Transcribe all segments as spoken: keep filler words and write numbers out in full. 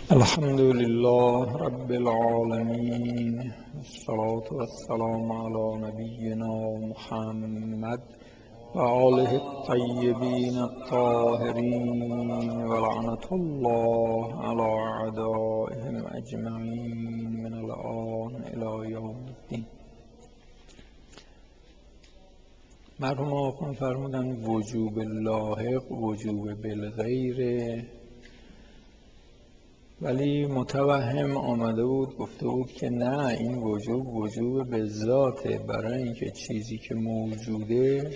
الحمد لله رب العالمين، والصلاة والسلام على نبينا محمد و آله الطیبین الطاهرین و لعنة الله على اعدائهم اجمعین من الآن الی یوم الدین. مرحوم آخوند فرمودن وجوب لاحق وجوب بالغیره، ولی متوهم آمده بود گفته بود که نه، این وجوب وجوب به ذاته، برای اینکه چیزی که موجوده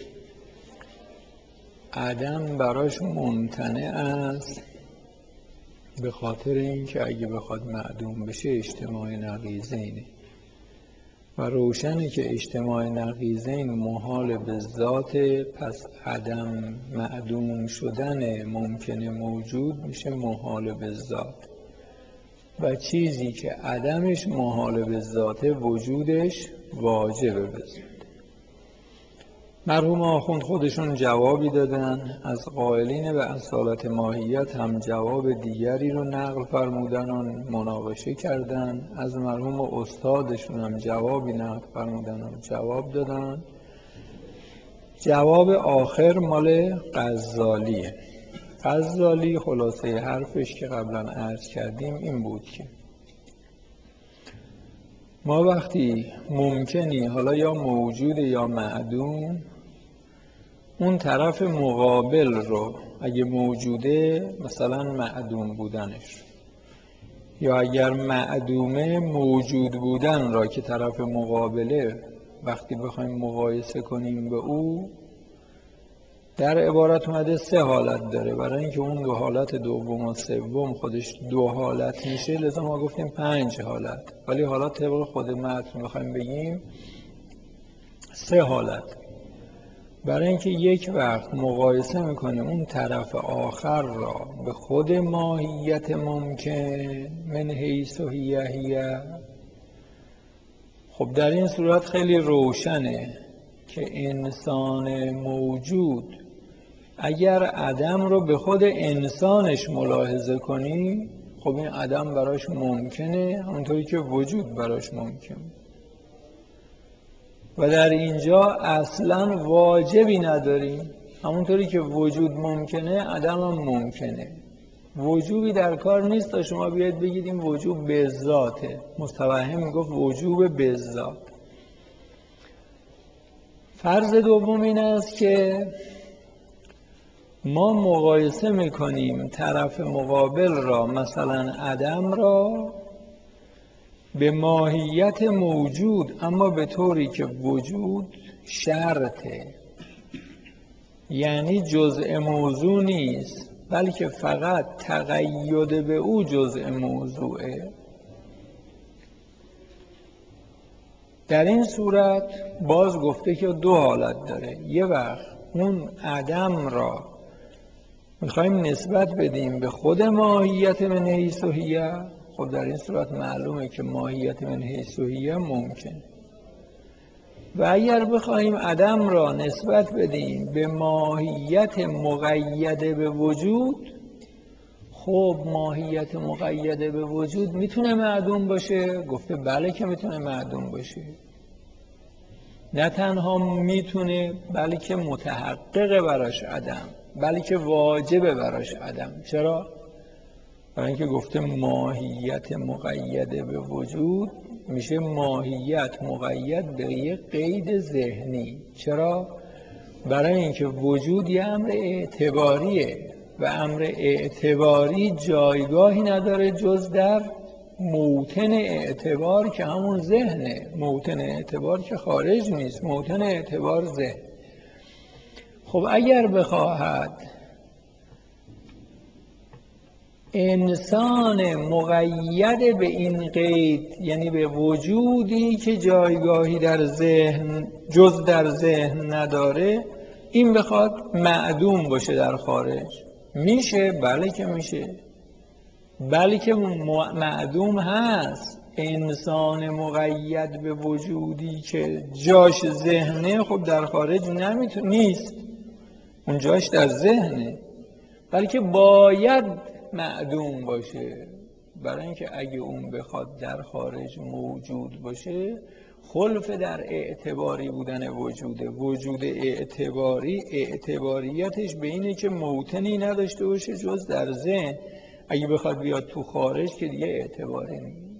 عدم براش ممتنع است، به خاطر اینکه اگه بخواد معدوم بشه اجتماع نقیضینه و روشنه که اجتماع نقیضین محال به ذاته، پس عدم معدوم شدن ممکنه موجود میشه محال به ذات، و چیزی که عدمش محال به ذاته وجودش واجبه به ذات. مرحوم آخوند خودشون جوابی دادن، از قائلین به اصالت ماهیت هم جواب دیگری رو نقل فرمودن و مناقشه کردن، از مرحوم استادشون هم جوابی نقل فرمودن و جواب دادن. جواب آخر مال غزالیه. غزالی خلاصه حرفش که قبلا عرض کردیم این بود که ما وقتی ممکنی، حالا یا موجود یا معدوم، اون طرف مقابل رو اگه موجوده مثلا معدوم بودنش، یا اگر معدومه موجود بودن را که طرف مقابله وقتی بخوایم مقایسه کنیم به او، در عبارت اومده سه حالت داره. برای اینکه اون دو حالت دوم و سوم خودش دو حالت میشه لذا ما گفتیم پنج حالت، ولی حالا طبق خود متن میخوایم بگیم سه حالت. برای اینکه یک وقت مقایسه میکنیم اون طرف آخر را به خود ماهیت ممکن من حیث و هیه هیه، خب در این صورت خیلی روشنه که انسان موجود اگر عدم رو به خود انسانش ملاحظه کنی، خب این عدم براش ممکنه همونطوری که وجود براش ممکنه، و در اینجا اصلا واجبی نداریم. همونطوری که وجود ممکنه عدم هم ممکنه، وجوبی در کار نیست تا شما بیاید بگید این وجوب به ذاته. متوهم میگفت وجوب به ذات. فرض دوم این است که ما مقایسه میکنیم طرف مقابل را، مثلا عدم را، به ماهیت موجود، اما به طوری که وجود شرطه، یعنی جزء موضوع نیست بلکه فقط تقید به او جزء موضوعه. در این صورت باز گفته که دو حالت داره. یه وقت اون عدم را میخوایم نسبت بدیم به خود ماهیت من حیث و هیه، خب در این صورت معلومه که ماهیت من حیث و هیه ممکن. و اگر بخوایم عدم را نسبت بدیم به ماهیت مقیده به وجود، خب ماهیت مقیده به وجود میتونه معدوم باشه؟ گفته بله که میتونه معدوم باشه. نه تنها میتونه بلکه متحقق براش عدم، بلکه واجب براش عدم. چرا؟ برای اینکه گفته ماهیت مقیده به وجود میشه ماهیت مقید به یک قید ذهنی. چرا؟ برای اینکه وجود یه امر اعتباریه و امر اعتباری جایگاهی نداره جز در موطن اعتبار که همون ذهنه. موطن اعتبار که خارج نیست، موطن اعتبار ذهن. خب اگر بخواهد انسان مقید به این قید، یعنی به وجودی که جایگاهی در ذهن جز در ذهن نداره، این بخواد معدوم باشه در خارج، میشه؟ بله که میشه، بله که معدوم هست. انسان مقید به وجودی که جاش ذهنه خب در خارج نمیتونه، نیست، اون جاش در ذهنه، بلکه باید معدوم باشه. برای اینکه اگه اون بخواد در خارج موجود باشه خلف در اعتباری بودن وجوده. وجود اعتباری اعتباریتش به اینه که موطنی نداشته باشه جز در ذهن. اگه بخواد بیاد تو خارج که دیگه اعتباری نیست.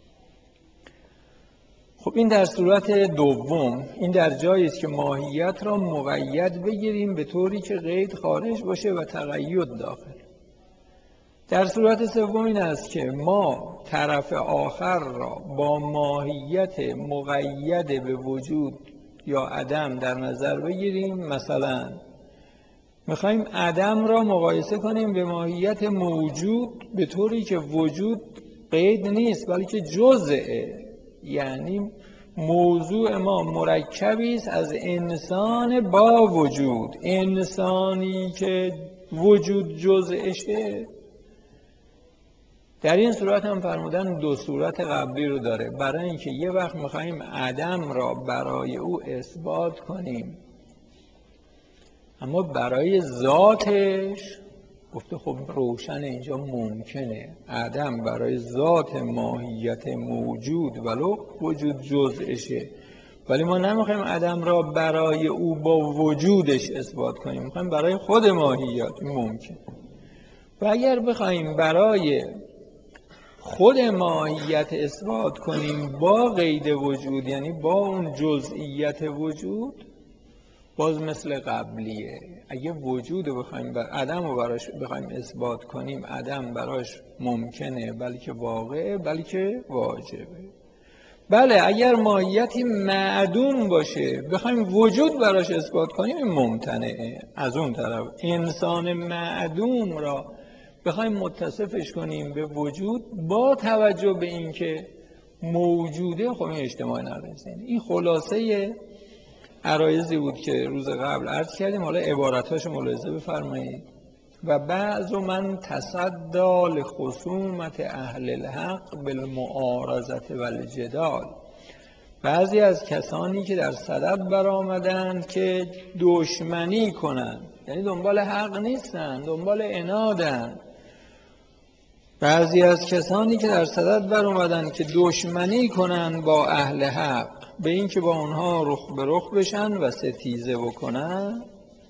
خب این در صورت دوم، این در جایی است که ماهیت را مقید بگیریم به طوری که قید خارج باشه و تقید داخل. در صورت سوم این است که ما طرف آخر را با ماهیت مقید به وجود یا عدم در نظر بگیریم. مثلا میخوایم عدم را مقایسه کنیم به ماهیت موجود به طوری که وجود قید نیست بلکه جزئه، یعنی موضوع ما مرکبی است از انسان با وجود. انسانی که وجود جزئشه، در این صورت هم فرمودن دو صورت قبلی رو داره. برای اینکه یه وقت میخواییم عدم را برای او اثبات کنیم اما برای ذاتش گفته خب روشن اینجا ممکنه عدم برای ذات ماهیت موجود ولو وجود جزئشه، ولی ما نمیخوایم عدم را برای او با وجودش اثبات کنیم، میخوایم برای خود ماهیت ممکن. و اگر بخوایم برای خود ماهیت اثبات کنیم با قید وجود، یعنی با اون جزئیت وجود، باز مثل قبلیه. اگه وجود رو بخوایم بر عدم رو براش بخوایم اثبات کنیم، عدم براش ممکنه بلکه واقعه بلکه واجبه. بله اگر ماهیتی معدوم باشه بخوایم وجود براش اثبات کنیم ممتنعه. از اون طرف انسان معدوم را بخوایم متصفش کنیم به وجود با توجه به اینکه موجوده، خب این اجتماع نرسیم. این خلاصه عرایضی بود که روز قبل عرض کردیم. حالا عبارتاشو ملاحظه بفرمایید. و بعض من تصدی لخصومت اهل الحق بالمعارضه والجدال، بعضی از کسانی که در صدد برآمدند که دشمنی کنند، یعنی دنبال حق نیستند، دنبال عنادند. بعضی از کسانی که در صدد برآمدند که دشمنی کنند با اهل حق، به این که با اونها رخ به رخ بشن و ستیزه بکنن.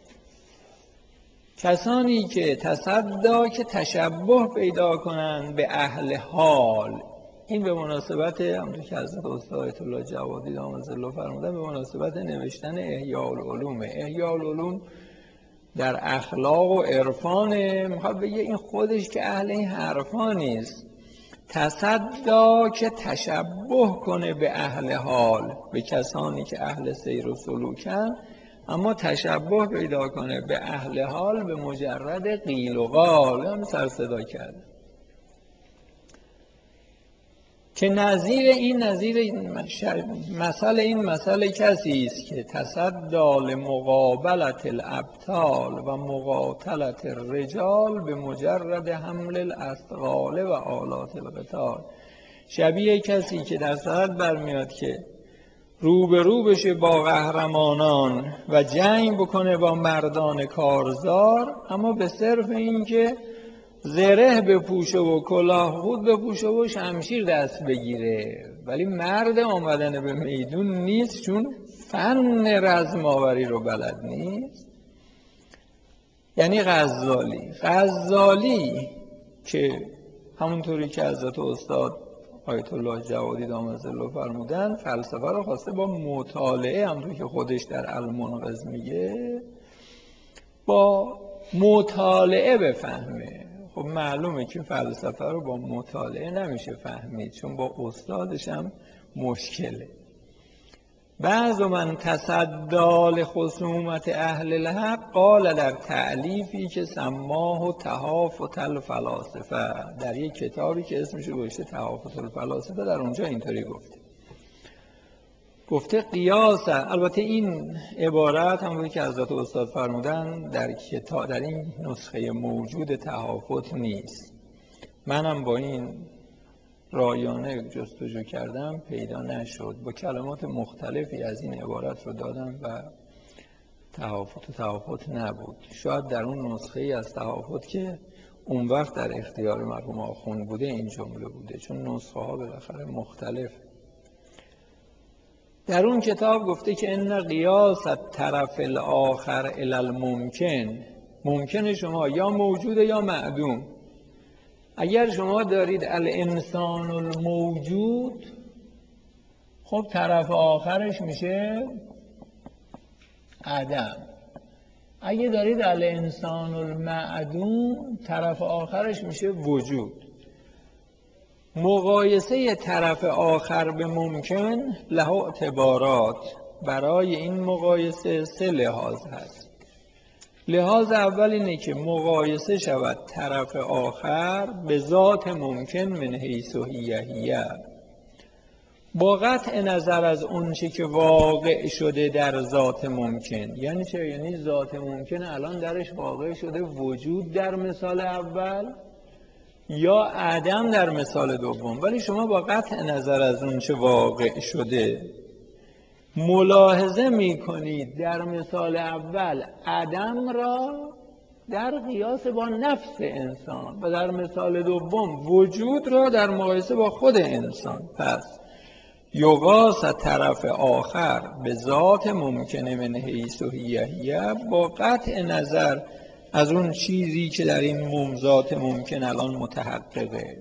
کسانی که تصدی که تشبه پیدا کنند به اهل حال. این به مناسبت همونطور که حضرت استاد آیت الله جوادی دامت ظله فرمودن، به مناسبت نوشتن احیاء العلوم. احیاء العلوم در اخلاق و عرفانه. میخواد بگه این خودش که اهل این حرفا نیست، تصدی که تشبه کنه به اهل حال، به کسانی که اهل سیر و سلوکن، اما تشبه پیدا کنه به اهل حال به مجرد قیل و قال، هم سر صدا کرده. که نظیر این نظیر این مثل این مثل کسی است که تصدی لمقابلت الابطال و مقاتلت الرجال به مجرد حمل الاثقال و آلات القتال. شبیه کسی که در صدد برمیاد که روبرو بشه با قهرمانان و جنگ بکنه با مردان کارزار، اما به صرف این که زره بپوشه و کلاه خود بپوشه و شمشیر دست بگیره، ولی مرد آمدن به میدون نیست، چون فن رزماوری رو بلد نیست. یعنی غزالی غزالی که همونطوری که حضرت استاد آیت الله جوادی دامت ظله فرمودن، فلسفه رو خواسته با مطالعه، همونطوری که خودش در المنقذ میگه، با مطالعه بفهمه. خب معلومه که فلسفه رو با مطالعه نمیشه فهمید، چون با استادش هم مشکله. بعض من تصدی لخصومت اهل الحق قال در تألیفی که سماه تحافت الفلاسفه، در یک کتابی که اسمش رو گذاشته تحافت الفلاسفه، در اونجا اینطوری گفته گفته قیاس. البته این عبارت همونطور که حضرت استاد فرمودن در کتاب در این نسخه موجود تحافت نیست. منم با این رایانه جستجو کردم پیدا نشد، با کلمات مختلفی از این عبارت رو دادم و تحافت و تحافت نبود. شاید در اون نسخه از تحافت که اون وقت در اختیار مرحوم آخوند بوده این جمله بوده، چون نسخه ها بالاخره مختلف. در اون کتاب گفته که ان قیاس الطرف الاخر الی الممکن، ممکن شما یا موجوده یا معدوم. اگر شما دارید الانسان الموجود، خب طرف آخرش میشه عدم. اگه دارید الانسان المعدوم، طرف آخرش میشه وجود. مقایسه طرف آخر به ممکن له اعتبارات، برای این مقایسه سه لحاظ هست. لحاظ اول اینه که مقایسه شود طرف آخر به ذات ممکن من حیث هیه، با قطع نظر از اون چه که واقع شده در ذات ممکن. یعنی چه؟ یعنی ذات ممکن الان درش واقع شده وجود در مثال اول یا عدم در مثال دوم، ولی شما با قطع نظر از اون چه واقع شده ملاحظه می کنید در مثال اول عدم را در قیاس با نفس انسان و در مثال دوم وجود را در مقایسه با خود انسان. پس یقاس طرف آخر به ذات ممکنه من حیث هیه، با قطع نظر از اون چیزی که در این ممزات ممکن الان متحققه.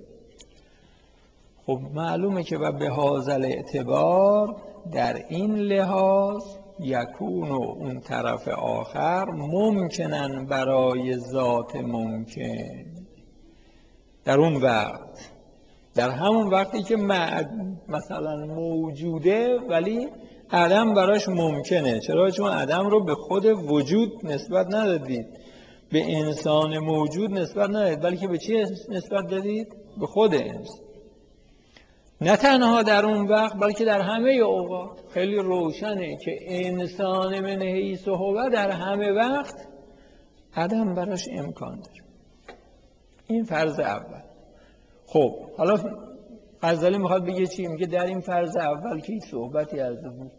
خب معلومه که و به هازل اعتبار، در این لحاظ یکون و اون طرف آخر ممکنن برای ذات ممکن. در اون وقت، در همون وقتی که مثلا موجوده ولی عدم براش ممکنه. چرا؟ چون عدم رو به خود وجود نسبت ندادید، به انسان موجود نسبت ندادید، بلکه به چی نسبت دادید؟ به خود انسان. نه تنها در اون وقت بلکه در همه اوقات. خیلی روشنه که انسان من حیث هو در همه وقت عدم براش امکان داره. این فرض اول. خب حالا غزالی میخواد بگه چی؟ میگه در این فرض اول که هیچ صحبتی از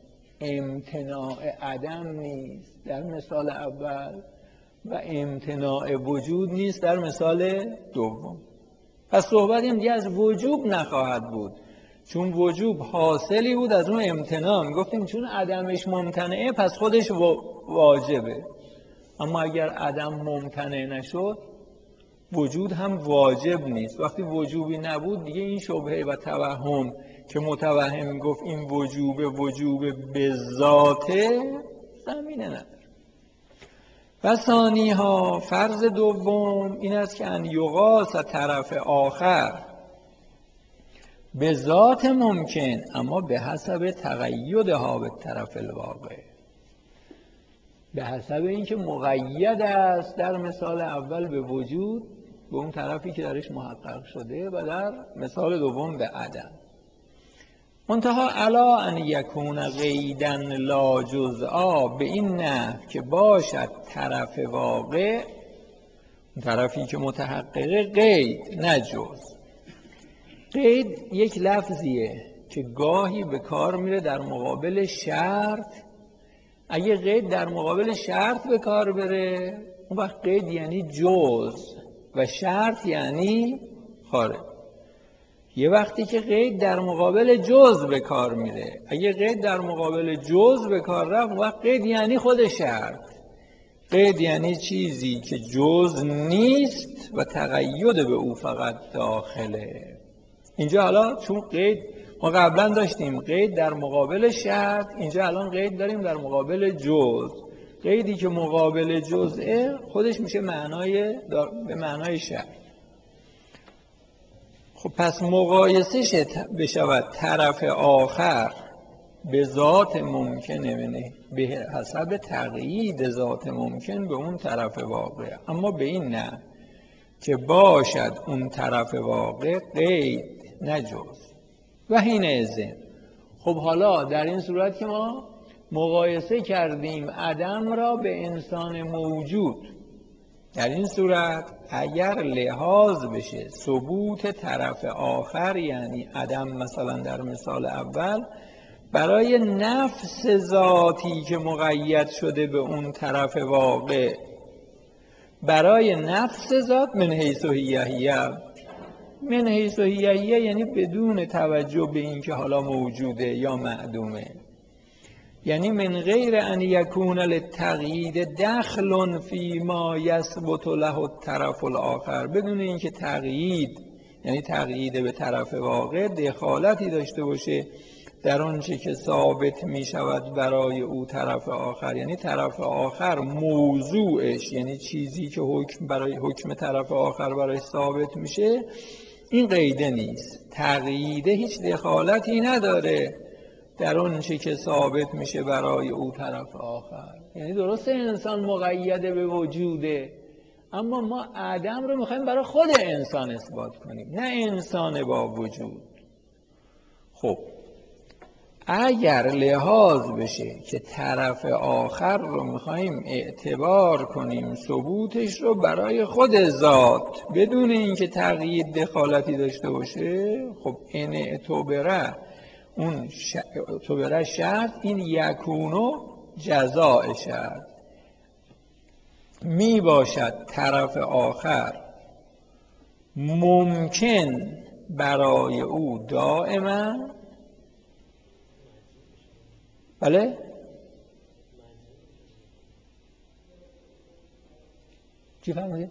امتناع عدم نیست در مثال اول و امتناع وجود نیست در مثال دوم. پس صحبت این دیگه از وجوب نخواهد بود، چون وجوب حاصلی بود از اون امتناع. میگفتیم چون عدمش ممتنعه پس خودش واجبه، اما اگر عدم ممتنع نشد وجود هم واجب نیست. وقتی وجوبی نبود دیگه این شبهه و توهم که متوهم گفت این وجوب وجوب به ذاته زمینه نداره. و ثانی ها، فرض دوم این است که ان یقاس طرف آخر به ذات ممکن اما به حسب تقیدها به طرف الواقع، به حسب اینکه مقید است در مثال اول به وجود، به اون طرفی که درش محقق شده، و در مثال دوم به عدم. منتها علا ان یکون قیدا لا جزءا، به این نحو که باشد طرف واقع، طرفی که متحققه، قید نه جز. قید یک لفظیه که گاهی به کار میره در مقابل شرط. اگه قید در مقابل شرط به کار بره، اون وقت قید یعنی جز و شرط یعنی خارج. یه وقتی که قید در مقابل جز به کار میره، اگه قید در مقابل جز به کار رفت، وقت قید یعنی خود شرط. قید یعنی چیزی که جز نیست و تقید به او فقط داخله. اینجا حالا چون قید ما قبلا داشتیم قید در مقابل شرط، اینجا الان قید داریم در مقابل جز. قیدی که مقابل جزئه خودش میشه معنای به معنای شرط. خب پس مقایسه بشود طرف آخر به ذات ممکنه، منه به حسب تقیید ذات ممکن به اون طرف واقع، اما به این نه که باشد اون طرف واقع قید نه جز. و حین ازن، خب حالا در این صورت که ما مقایسه کردیم عدم را به انسان موجود، در این صورت اگر لحاظ بشه ثبوت طرف آخر یعنی عدم، مثلا در مثال اول برای نفس ذاتی که مقید شده به اون طرف واقع برای نفس ذات من حیث هیه. من حیث هیه یعنی بدون توجه به اینکه حالا موجوده یا معدومه، یعنی من غیر ان یکون للتقیید دخل فی ما یثبت له الطرف الاخر، بدون اینکه تقیید یعنی تقیید به طرف واقع دخالتی داشته باشه در آنچه که ثابت می شود برای او طرف آخر. یعنی طرف آخر موضوعش، یعنی چیزی که حکم برای حکم طرف آخر برای ثابت میشه، این قیده نیست. تقییده هیچ دخالتی نداره در آنچه که ثابت میشه برای او طرف آخر. یعنی درسته انسان مقیده به وجوده، اما ما عدم رو میخوایم برای خود انسان اثبات کنیم، نه انسان با وجود. خب اگر لحاظ بشه که طرف آخر رو میخوایم اعتبار کنیم ثبوتش رو برای خود ذات بدون اینکه تقیید دخالتی داشته باشه، خب این اعتباره اون ش... اعتباره شرط این یکونو جزاء شرط می باشد طرف آخر ممکن برای او دائما. بله؟ چی فهمیدی؟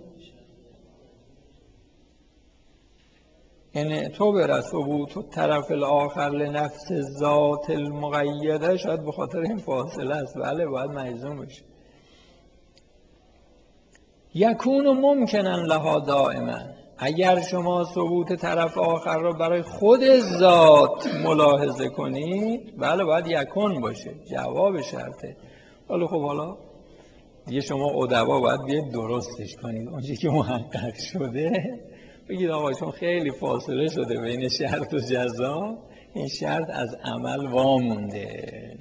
این تو بر ثبوت و طرف الاخر لنفس ذات المقیده، شاید به خاطر این فاصله است. بله باید مجزوم بشه. یکون ممکنن لها دائما، اگر شما ثبوت طرف آخر را برای خود ذات ملاحظه کنید، بله باید یکون باشه، جواب شرطه. حالا خب حالا دیگه شما ادبا باید بیاید درستش کنید، اونجایی که محقق شده بگید آقا چون خیلی فاصله شده بین شرط و جزا، این شرط از عمل وامونده.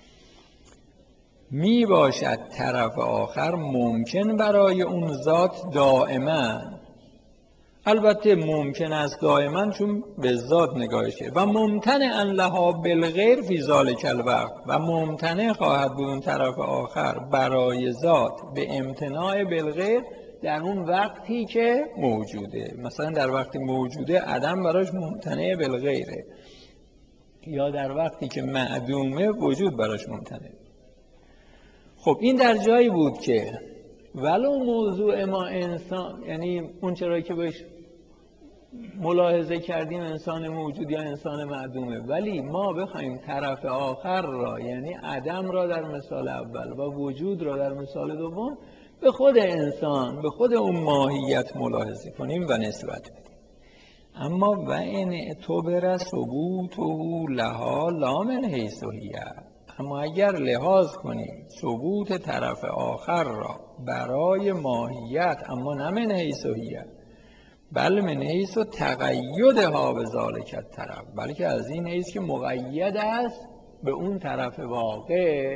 می باشد طرف آخر ممکن برای اون ذات دائما. البته ممکن است دائما چون به ذات نگاهشه. و ممتنع لها بالغیر فی ذلک الوقت، و ممتنع خواهد بود اون طرف آخر برای ذات به امتناع بالغیر در اون وقتی که موجوده. مثلا در وقتی موجوده عدم براش ممتنع بالغیره، یا در وقتی که معدومه وجود براش ممتنع. خب این در جایی بود که ولو موضوع ما انسان، یعنی اون چرایی که بهش ملاحظه کردیم انسان موجود یا انسان معدومه، ولی ما بخوایم طرف آخر را یعنی عدم را در مثال اول و وجود را در مثال دوم به خود انسان، به خود اون ماهیت ملاحظه کنیم و نسبت بدیم. اما و این اعتبر ثبوته لها لا من حیث هیه، اما اگر لحاظ کنیم ثبوت طرف آخر را برای ماهیت، اما نه من حیث هیه، بل من حیث تقیدها به ذالک الطرف، بلکه از این حیث که مقید است به اون طرف واقع.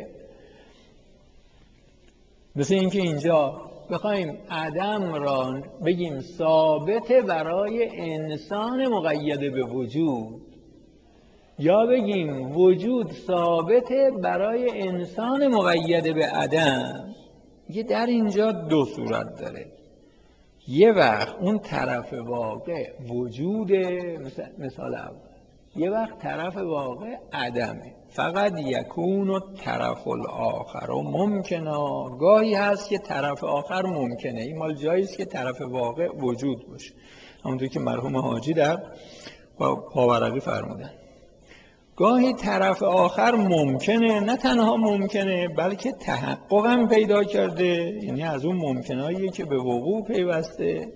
مثل اینکه اینجا بخوایم عدم را بگیم ثابت برای انسان مقید به وجود، یا بگیم وجود ثابت برای انسان مقید به عدم، یه در اینجا دو صورت داره. یه وقت اون طرف واقع وجوده، مثال اول، یه وقت طرف واقع عدمه. فقط یکون و طرف الاخر و ممکنه، گاهی هست که طرف آخر ممکنه، این مال جاییست که طرف واقع وجود باشه، همونطور که مرحوم حاجی در پاورقی فرمودن. گاهی طرف آخر ممکنه، نه تنها ممکنه بلکه تحقق هم پیدا کرده، یعنی از اون ممکناییه که به وقوع پیوسته.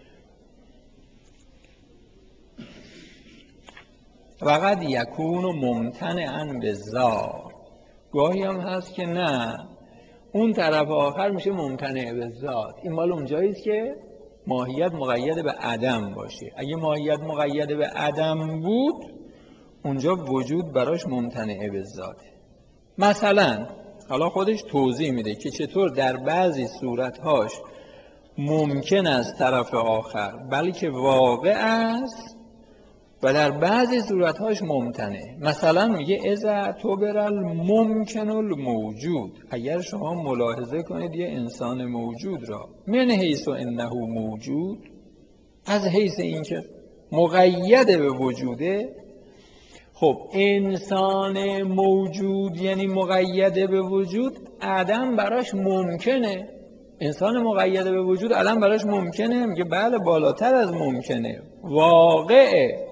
فقط یکون و ممتنعاً بالذات، گاهی هم هست که نه، اون طرف آخر میشه ممتنع بالذات، این مال اونجاییست که ماهیت مقید به عدم باشه. اگه ماهیت مقید به عدم بود اونجا وجود براش ممتنع بالذاته. مثلا حالا خودش توضیح میده که چطور در بعضی صورتهاش ممکن است طرف آخر بلکه واقع است، و در بعضی صورتهاش ممتنه. مثلا میگه اذا اعتبر الممکن الموجود، اگر شما ملاحظه کنید یه انسان موجود را من حیث انه موجود، از حیث اینکه مقید به وجوده. خب انسان موجود یعنی مقید به وجود، عدم براش ممکنه. انسان مقید به وجود عدم براش ممکنه؟ میگه بله، بالاتر از ممکنه، واقعه.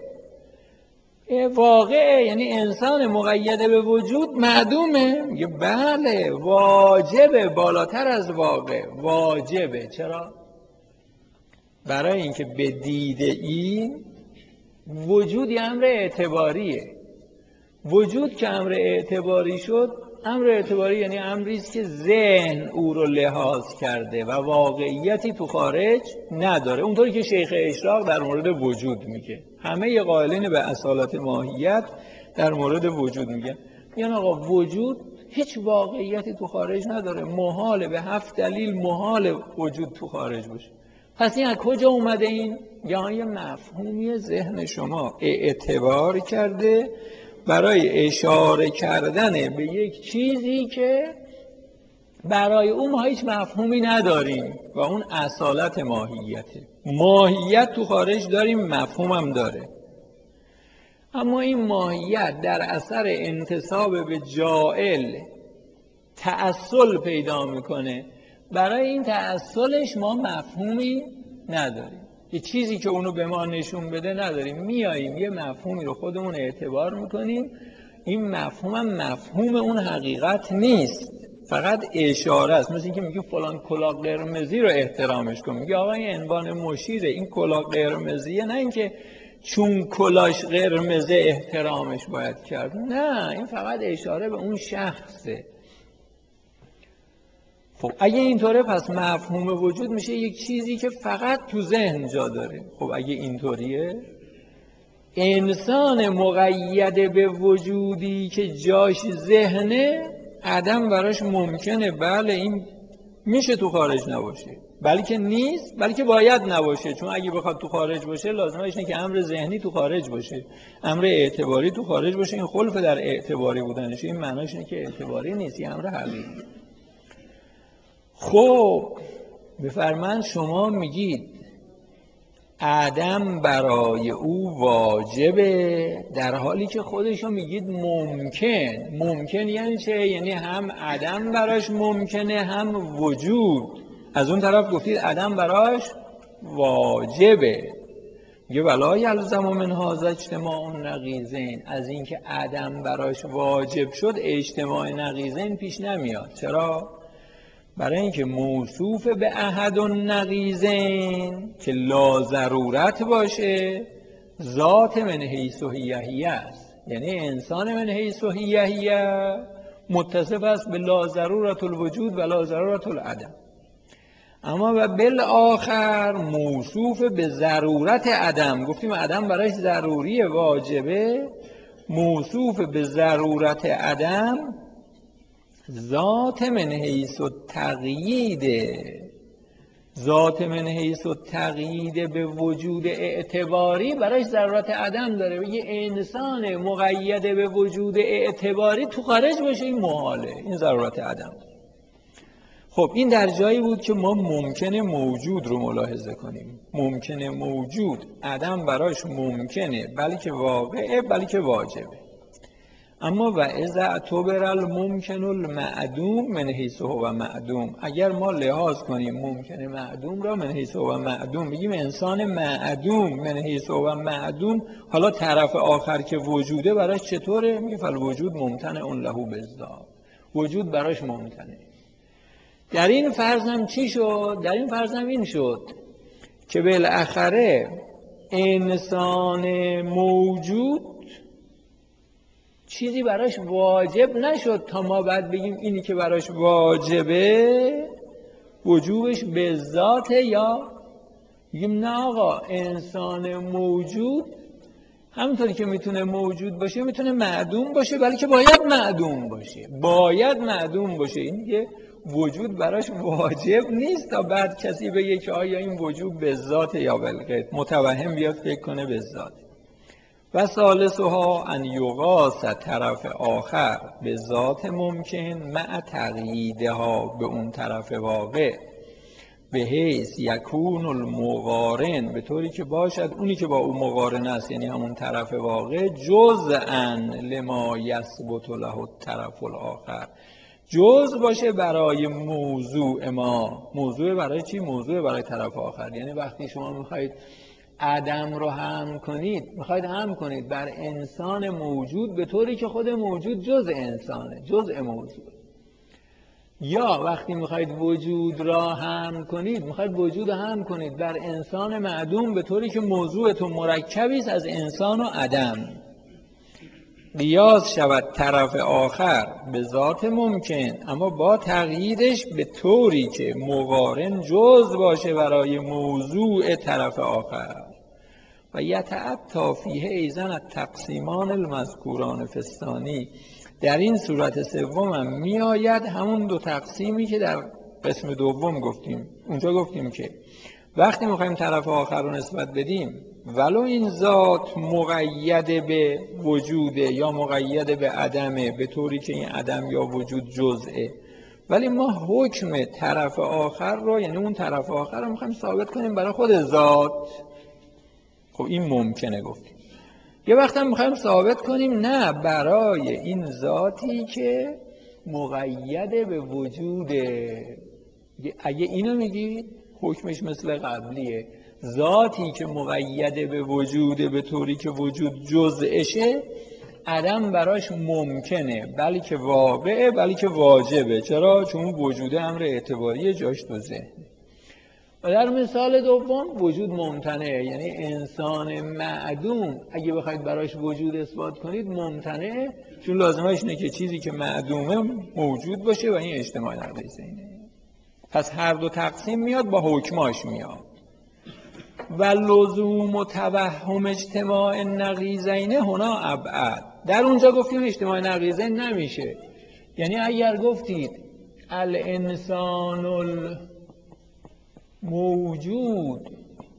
واقعه یعنی انسان مقید به وجود معدومه؟ میگه بله، واجبه، بالاتر از واقع، واجبه. چرا؟ برای اینکه به دید این وجود یه امر اعتباریه. وجود که امر اعتباری شد، امر اعتباری یعنی امری است که ذهن او رو لحاظ کرده و واقعیتی تو خارج نداره. اونطوری که شیخ اشراق در مورد وجود میگه، همه قائلین به اصالت ماهیت در مورد وجود میگن، یعنی آقا وجود هیچ واقعیتی تو خارج نداره، محاله، به هفت دلیل محاله وجود تو خارج باشه. پس این از کجا اومده؟ این یا یه مفهومی ذهن شما اعتبار کرده برای اشاره کردن به یک چیزی که برای اون ما هیچ مفهومی نداریم و اون اصالت ماهیته. ماهیت تو خارج داریم، مفهوم هم داره، اما این ماهیت در اثر انتساب به جائل تأصل پیدا میکنه. برای این تأصلش ما مفهومی نداریم، یه چیزی که اونو به ما نشون بده نداریم. میاییم یه مفهومی رو خودمون اعتبار میکنیم، این مفهوم هم مفهوم اون حقیقت نیست، فقط اشاره است. مثل اینکه میگه فلان کلاه قرمزی رو احترامش کن، میگه آقا این عنوان مشیره، این کلاه قرمزیه، نه اینکه چون کلاش قرمزه احترامش باید کرد، نه، این فقط اشاره به اون شخصه. خب اگه اینطوره پس مفهوم وجود میشه یک چیزی که فقط تو ذهن جا داره. خب اگه اینطوریه، انسان مقید به وجودی که جاش ذهنه، عدم براش ممکنه. بله، این میشه تو خارج نباشه، بلکه نیست، بلکه باید نباشه. چون اگه بخواد تو خارج باشه لازمش اینه که امر ذهنی تو خارج باشه، امر اعتباری تو خارج باشه. این خلف در اعتباری بودنشه، این معناش اینه که اعتباری نیست، این امر حقیقی. خب بفرمایید شما میگید عدم برای او واجبه، در حالی که خودشو میگید ممکن. ممکن یعنی چه؟ یعنی هم عدم براش ممکنه هم وجود. از اون طرف گفتید عدم براش واجبه. میگه ولا یلزم من هذا اجتماع نقیضین، از اینکه عدم براش واجب شد اجتماع نقیضین پیش نمیاد. چرا؟ برای اینکه موصوف به احد النقیضین که لا ضرورت باشه، ذات من حیث هیه است. یعنی انسان من حیث هیه متصف است به لا ضرورت الوجود و لا ضرورت العدم. اما و بالآخر موصوف به ضرورت عدم، گفتیم عدم برایش ضروری واجبه، موصوف به ضرورت عدم، ذات من حیث التقیید، ذات من حیث التقیید به وجود اعتباری برایش ضرورت عدم داره. بگه انسان مقید به وجود اعتباری تو خارج باشه، این محاله، این ضرورت عدم. خب این در جایی بود که ما ممکنه موجود رو ملاحظه کنیم. ممکنه موجود عدم براش ممکنه، بلکه واقعه، بلکه واجبه. اما و اذا اعتبر الممکن المعدوم من حیث هو معدوم، اگر ما لحاظ کنیم ممکنه معدوم را من حیث هو معدوم، بگیم انسان معدوم من حیث هو معدوم، حالا طرف آخر که وجوده براش چطوره؟ میگه فالوجود ممتنع له بالذات، وجود براش ممتنه. در این فرض هم چی شد؟ در این فرض هم این شد که بالاخره انسان موجود چیزی براش واجب نشد تا ما بعد بگیم اینی که براش واجبه وجوبش به ذاته، یا بگیم نه آقا انسان موجود همونطوری که میتونه موجود باشه میتونه معدوم باشه، بلکه باید معدوم باشه، باید معدوم باشه. این که وجود براش واجب نیست تا بعد کسی بگه که آیا این وجود به ذات یا بالقید، متوهم بیاد فکر کنه به ذات. و ثالثها ان یقاس طرف آخر به ذات ممکن مع تقییدها به اون طرف واقع، به حیث یکون المقارن، به طوری که باشد اونی که با او مقارن است یعنی همون طرف واقع، جزءا لما یثبت له الطرف الاخر، جزء باشه برای موضوع ما. موضوع برای چی؟ موضوع برای طرف آخر. یعنی وقتی شما میخواید عدم رو هم کنید، میخواید هم کنید بر انسان موجود به طوری که خود موجود جزء انسانه، جزء موضوع. یا وقتی میخواید وجود را هم کنید، میخواید وجود هم کنید بر انسان معدوم به طوری که موضوعتون مرکبی است از انسان و عدم. قیاس شود طرف آخر به ذات ممکن، اما با تقییدش به طوری که مقارن جز باشه برای موضوع طرف آخر. و یتعطی فیه ایضا التقسیمان المذکوران فی الثانی، در این صورت سوم هم می آید همون دو تقسیمی که در قسم دوم گفتیم. اونجا گفتیم که وقتی میخوایم طرف آخر رو نسبت بدیم ولو این ذات مقید به وجوده یا مقید به عدمه به طوری که این عدم یا وجود جزئه، ولی ما حکم طرف آخر رو یعنی اون طرف آخر رو میخوایم ثابت کنیم برای خود ذات. خب این ممکنه گفتیم. یه وقت هم میخوایم ثابت کنیم نه برای این ذاتی که مقید به وجوده. اگه اینو میگید حکمش مثل قبلیه، ذاتی که مقید به وجوده به طوری که وجود جزئشه، عدم براش ممکنه بلکه واقعه بلکه واجبه. چرا؟ چون وجوده امر اعتباری جاش تو ذهنه. و در مثال دوم وجود ممتنعه، یعنی انسان معدوم اگه بخواید براش وجود اثبات کنید ممتنعه، چون لازمش اینه که چیزی که معدومه موجود باشه و این اجتماع نقیضه اینه. پس هر دو تقسیم میاد با حکماش میاد. و لزوم و توهم اجتماع نقیضین هنا ابعد، در اونجا گفتیم اجتماع نقیضین نمیشه. یعنی اگر گفتید الانسان موجود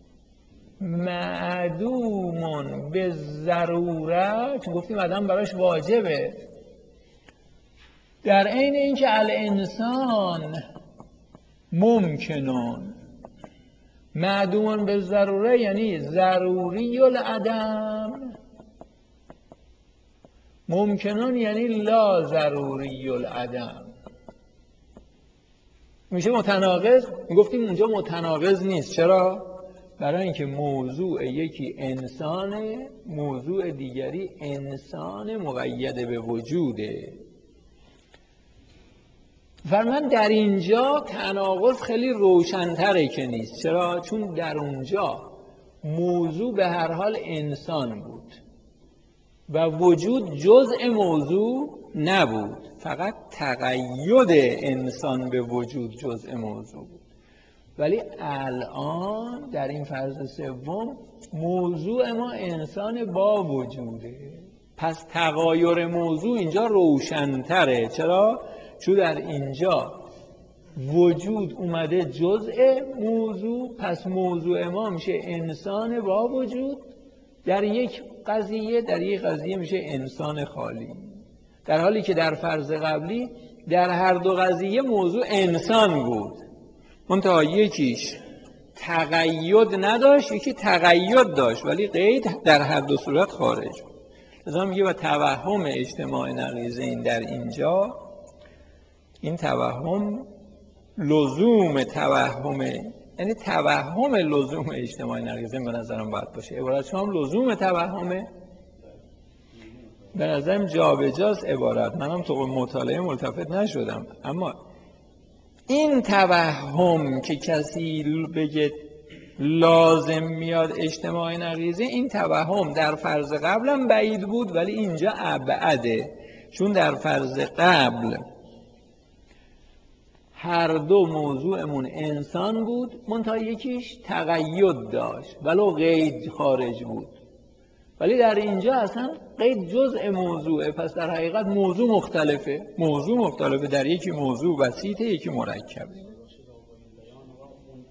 معدوم به ضرورت، گفتیم عدم براش واجبه، در عین اینکه الانسان ممکنون معدوم به ضروره یعنی ضروری العدم، ممکنون یعنی لا ضروری العدم، میشه متناقض. میگفتیم اونجا متناقض نیست. چرا؟ برای اینکه موضوع یکی انسانه، موضوع دیگری انسان مقید به وجوده. فرمان در اینجا تناقض خیلی روشن‌تره که نیست. چرا؟ چون در اونجا موضوع به هر حال انسان بود و وجود جزء موضوع نبود، فقط تقید انسان به وجود جزء موضوع بود. ولی الان در این فرض سوم موضوع ما انسان با وجوده، پس تغایر موضوع اینجا روشن‌تره. چرا؟ چون در اینجا وجود اومده جزء موضوع، پس موضوع ما میشه انسان با وجود در یک قضیه، در یک قضیه میشه انسان خالی، در حالی که در فرض قبلی در هر دو قضیه موضوع انسان بود، منتها یکیش تقید نداشت یکی تقید داشت ولی قید در هر دو صورت خارج بود. لذا میگه و توهم اجتماع نقیضین در اینجا، این توهم لزوم توهم، یعنی توهم لزوم اجتماع نقیضین به نظرم باید باشه. عبارت شما هم لزوم توهمه، به نظرم جابجاست عبارت، منم تو مطالعه ملتفت نشدم. اما این توهم که کسی بگه لازم میاد اجتماع نقیضه، این توهم در فرض قبلم بعید بود ولی اینجا ابعده، چون در فرض قبل هر دو موضوعمون انسان بود، منتها یکیش تقید داشت ولو قید خارج بود، ولی در اینجا اصلا قید جزء موضوعه، پس در حقیقت موضوع مختلفه. موضوع مختلفه، در یکی موضوع بسیطه یکی مرکبه.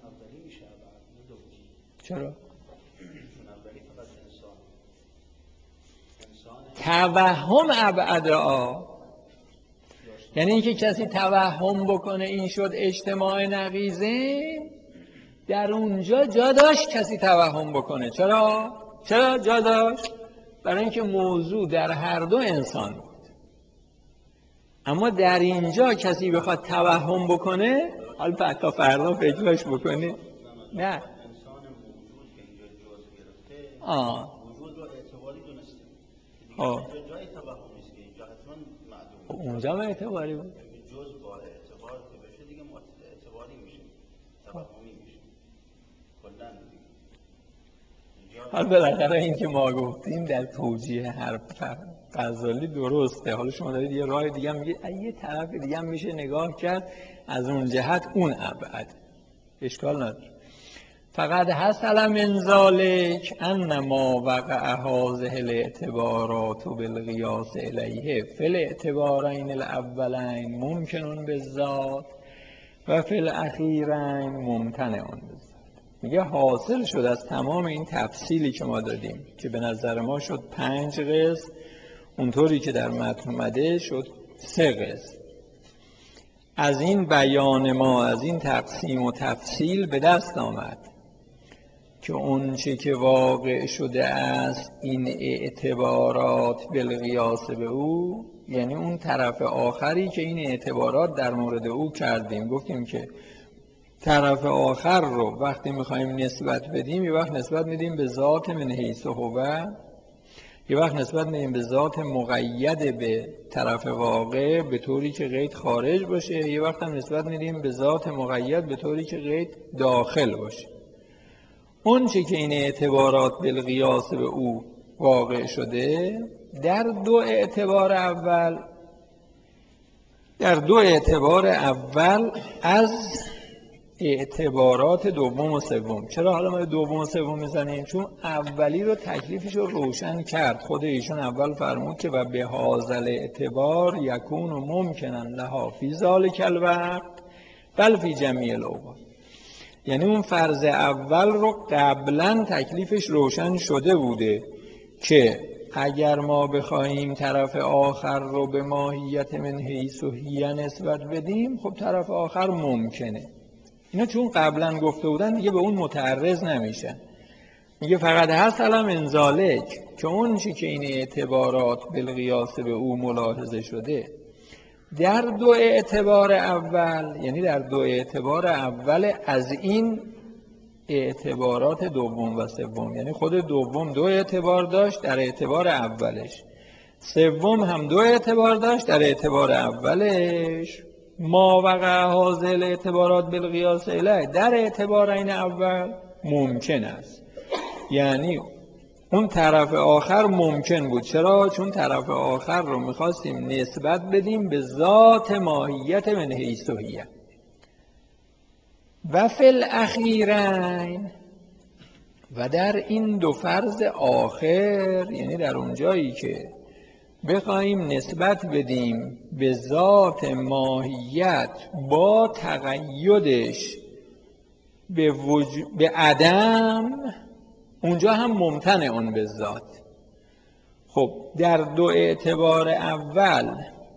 چرا؟ توهم ابعدا، یعنی اینکه کسی توهم بکنه این شد اجتماع نقیضه، در اونجا جا داشت کسی توهم بکنه. چرا؟ چرا جا داشت؟ برای اینکه موضوع در هر دو انسان بود. اما در اینجا کسی بخواد توهم بکنه، حالا تا فردا فکرش بکنه، نه آه وجود رو اعتباری دونسته. آه جای توهمی است که اینجا حتما معدوم. اونجا هم اعتباری بود. جز با اعتبار که بشه دیگه اعتباری میشه، توهمی میشه. کلا حالا بالاخره این که ما گفتیم در توجیه حرف غزالی درسته. حالا شما دارید یه راه دیگه میگید یه طرف دیگه هم میشه نگاه کرد، از اون جهت اون ابعد، اشکال نداره. فقط حصل من ذلک ان ما وقع هذه الاعتبارات بالقیاس الیه فی الاعتبارین الاولین ممکن بالذات و فی الاخیرین ممتنع بالذات. میگه حاصل شد از تمام این تفصیلی که ما دادیم که به نظر ما شد پنج قسم، اونطوری که در متن اومده شد سه قسم. از این بیان ما، از این تقسیم و تفصیل به دست آمد که اون چه که واقع شده است این اعتبارات بالقیاس به او، یعنی اون طرف آخری که این اعتبارات در مورد او کردیم. گفتیم که طرف آخر رو وقتی میخوایم نسبت بدیم، یه وقت نسبت میدیم به ذات من حیث هو، یه وقت نسبت میدیم به ذات مقید به طرف واقع به طوری که قید خارج باشه، یه وقت هم نسبت میدیم به ذات مقید به طوری که قید داخل باشه. اون چه که این اعتبارات بالقیاس به او واقع شده، در دو اعتبار اول در دو اعتبار اول از اعتبارات دوم و سوم. چرا حالا ما دوم و سوم میزنیم؟ چون اولی رو تکلیفش رو روشن کرد. خود ایشون اول فرمود که و به هازل اعتبار یکون و ممکنن لها فی ذالک الوقت بل فی جمیع الاوقات. یعنی اون فرض اول رو قبلا تکلیفش روشن شده بوده که اگر ما بخواهیم طرف آخر رو به ماهیت من حیث و هیه نسبت بدیم، خب طرف آخر ممکنه. اینا چون قبلا گفته بودن دیگه به اون متعرض نمیشن. میگه فقط حصل من ذلک که اون چی که این اعتبارات بالقیاس به او ملاحظه شده در دو اعتبار اول، یعنی در دو اعتبار اول از این اعتبارات دوم و سوم، یعنی خود دوم دو اعتبار داشت در اعتبار اولش، سوم هم دو اعتبار داشت در اعتبار اولش، ما وقع حاصل اعتبارات بالقیاس الیه در اعتبار این اول ممکن است. یعنی اون طرف آخر ممکن بود. چرا؟ چون طرف آخر رو میخواستیم نسبت بدیم به ذات ماهیت من حیث و هیه. و فی الاخیرین، و در این دو فرض آخر، یعنی در اون جایی که بخوایم نسبت بدیم به ذات ماهیت با تقیدش به, وج... به عدم، اونجا هم ممتنع اون به ذات. خب در دو اعتبار اول،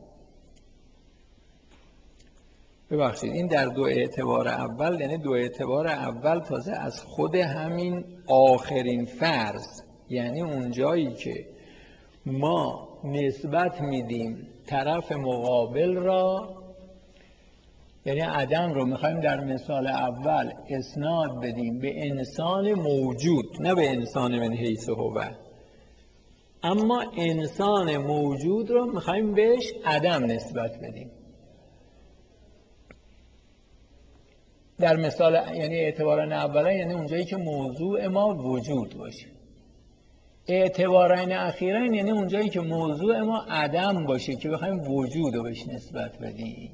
ببخشید این در دو اعتبار اول یعنی دو اعتبار اول تازه از خود همین آخرین فرض، یعنی اون جایی که ما نسبت میدیم طرف مقابل را، یعنی عدم رو میخوایم در مثال اول اسناد بدیم به انسان موجود، نه به انسان من حیث هو، اما انسان موجود رو میخوایم بهش عدم نسبت بدیم. در مثال یعنی اعتباران اولا یعنی اونجایی که موضوع ما وجود باشه، اعتبارین اخیرین یعنی اونجایی که موضوع ما عدم باشه که بخوایم وجود رو بهش نسبت بدیم.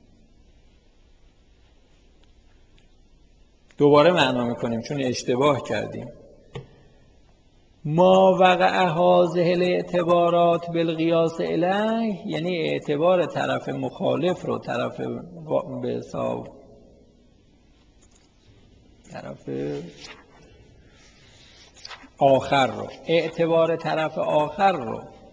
دوباره معنا میکنیم چون اشتباه کردیم. ما وقع هذه الاعتبارات بالقیاس الیه یعنی اعتبار طرف مخالف رو، طرف به حساب طرف آخر رو، اعتبار طرف آخر رو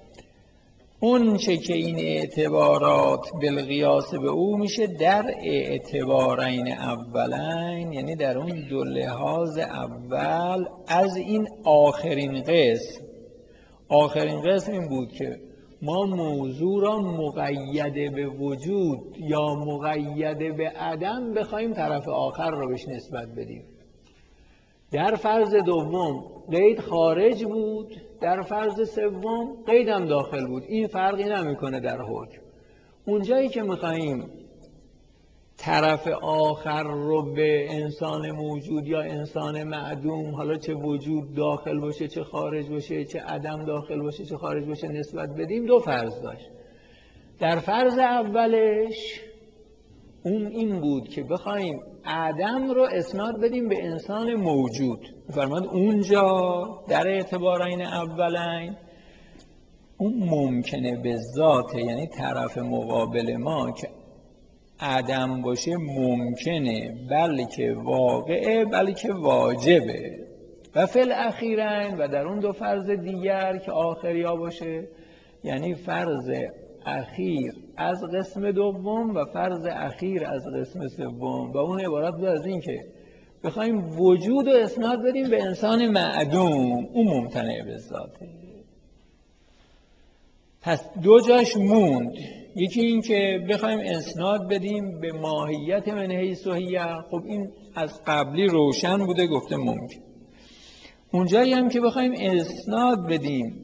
اون چه که این اعتبارات بالقیاس به او میشه در اعتبارین اولین، یعنی در اون دو لحاظ اول از این آخرین قسم. آخرین قسم این بود که ما موضوع را مقید به وجود یا مقید به عدم بخوایم طرف آخر را بهش نسبت بدیم. در فرض دوم قید خارج بود، در فرض سوم قید هم داخل بود. این فرقی نمیکنه در حکم. اونجایی که میخواییم طرف آخر رو به انسان موجود یا انسان معدوم، حالا چه وجود داخل باشه چه خارج باشه، چه عدم داخل باشه چه خارج باشه، نسبت بدیم، دو فرض داشت. در فرض اولش اون این بود که بخوایم عدم رو اسناد بدیم به انسان موجود. فرمود اونجا در اعتبارین اولین اون ممکنه به ذات، یعنی طرف مقابل ما که عدم باشه ممکنه، بلکه واقعه، بلکه واجبه. و فی الاخیرین، و در اون دو فرض دیگر که آخریا باشه، یعنی فرض اخیر از قسم دوم و فرض اخیر از قسم سوم، و اون عبارت بود از این که بخوایم وجود رو اسناد بدیم به انسان معدوم، اون ممتنع به ذاته. پس دو جاش موند. یکی این که بخوایم اسناد بدیم به ماهیت من حیث هیه، خب این از قبلی روشن بوده، گفته ممکن. اونجایی هم که بخوایم اسناد بدیم،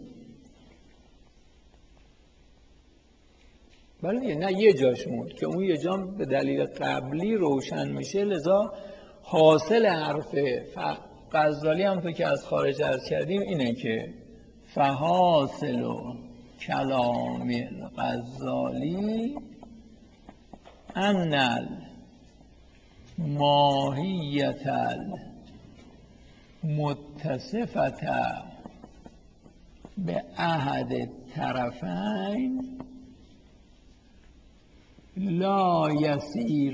بله نه یه جاش موند که اون یه جا به دلیل قبلی روشن میشه، لذا حاصل حرف غزالی هم تو که از خارج عرض کردیم اینه که فحاصل و کلام غزالی ان الماهیت المتصفة به احد طرفین لا یسیر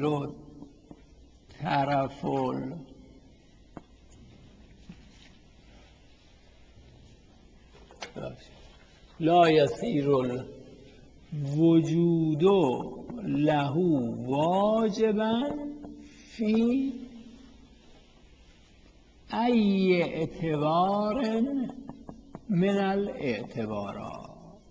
طرف لا یسیر الوجود له واجبا فی ای اعتبار من الاعتبارات.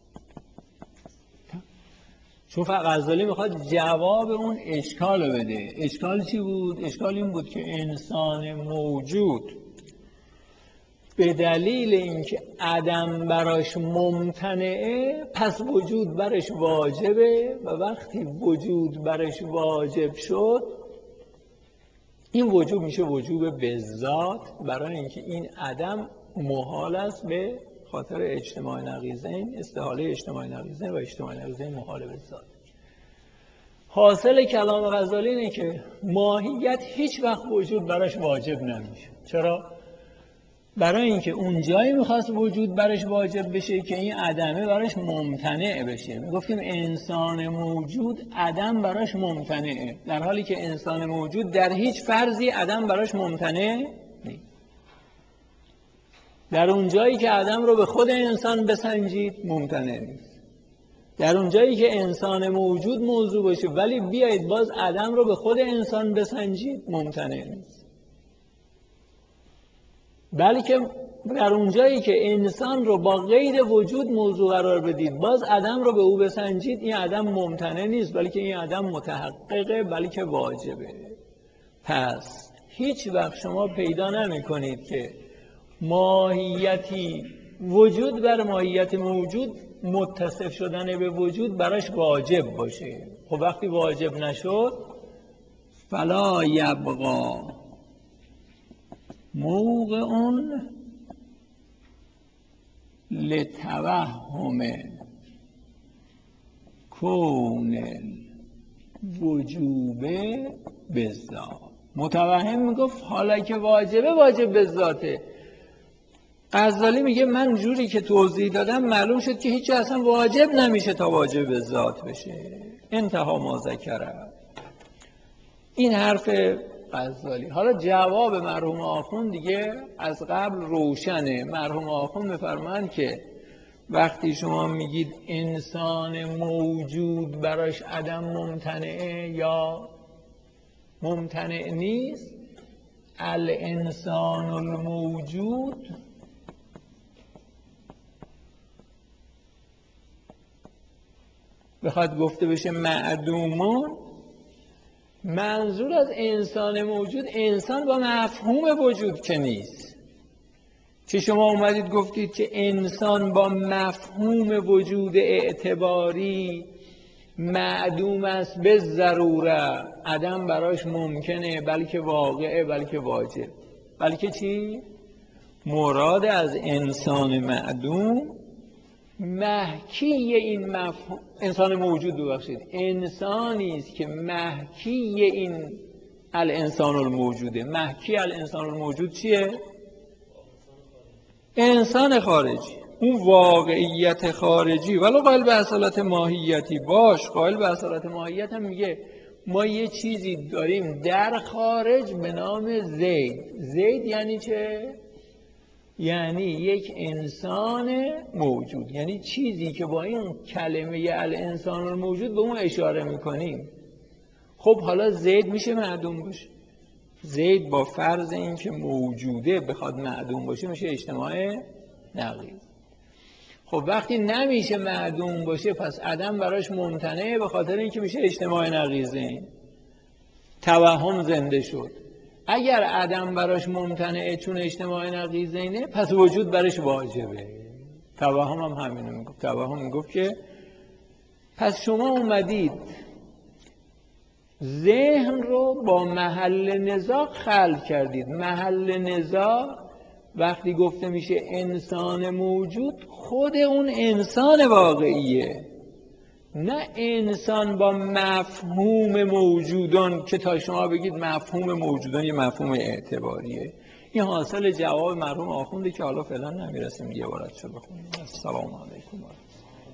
چون غزالی میخواد جواب اون اشکال رو بده. اشکال چی بود؟ اشکال این بود که انسان موجود به دلیل اینکه عدم براش ممتنعه، پس وجود برش واجبه، و وقتی وجود برش واجب شد، این وجود میشه وجوب بالذات، برای اینکه این عدم محال است به خاطر اجتماع نقیضین، استحاله اجتماع نقیضین، و اجتماع نقیضین محال بالذات. حاصل کلام غزالی اینه که ماهیت هیچ وقت وجود براش واجب نمیشه. چرا؟ برای اینکه اون جایی میخواست وجود برش واجب بشه که این عدمه براش ممتنع بشه. میگفتیم انسان موجود عدم براش ممتنعه، در حالی که انسان موجود در هیچ فرضی عدم براش ممتنع نیست. در اون جایی که عدم رو به خود انسان بسنجید ممتنع نیست. در اون جایی که انسان موجود موضوع باشه ولی بیایید باز عدم رو به خود انسان بسنجید ممتنع نیست. بلکه در اونجایی که انسان رو با غیر وجود موضوع قرار بدید، باز عدم رو به او بسنجید، این عدم ممتنع نیست، بلکه این عدم متحققه، بلکه واجبه. پس هیچ وقت شما پیدا نمی کنید که ماهیتی وجود بر ماهیت موجود متصف شدن به وجود براش واجب باشه. خب وقتی واجب نشد، فلا یبقا موقع لتوهم کون وجوب بالذات. متوهم میگفت حالا که واجبه واجب بالذاته. غزالی میگه من جوری که توضیح دادم معلوم شد که هیچ اصلا واجب نمیشه تا واجب بالذات بشه. انتها ما ذکره. این حرف غزالی. حالا جواب مرحوم آخوند دیگه از قبل روشنه. مرحوم آخوند میفرمایند که وقتی شما میگید انسان موجود براش عدم ممتنعه یا ممتنع نیست، الانسان الموجود بخواد گفته بشه معدومون، منظور از انسان موجود انسان با مفهوم وجود که نیست. چه شما اومدید گفتید که انسان با مفهوم وجود اعتباری معدوم است به ضروره، عدم براش ممکنه، بلکه واقعه، بلکه واجب. بلکه چی؟ مراد از انسان معدوم محکی این مفهوم، انسان موجود ببخشید، انسانی است که محکی این الانسان الموجوده. محکی الانسان الموجود چیه؟ انسان خارجی، اون واقعیت خارجی. ولو قائل به اصالت ماهیتی باش، قائل به اصالت ماهیت هم میگه ما یه چیزی داریم در خارج به نام زید. زید یعنی چه؟ یعنی یک انسان موجود، یعنی چیزی که با این کلمه الانسان الموجود به اون اشاره میکنیم. خب حالا زید میشه معدوم باشه؟ زید با فرض این که موجوده بخواد معدوم باشه میشه اجتماع نقیض. خب وقتی نمیشه معدوم باشه پس عدم براش ممتنعه، به خاطر اینکه میشه اجتماع نقیضه، توهم زنده شد. اگر عدم براش ممتنعه چون اجتماع نقیضینه، پس وجود براش واجبه. توهم هم همینو میگفت. توهم میگفت که پس شما اومدید ذهن رو با محل نزاع خلق کردید. محل نزاع وقتی گفته میشه انسان موجود، خود اون انسان واقعیه، نه انسان با مفهوم موجودان که تا شما بگید مفهوم موجودان یه مفهوم اعتباریه. این حاصل جواب مرحوم آخونده که حالا فعلا نمیرسیم یه بارت شو بخونیم. السلام علیکم.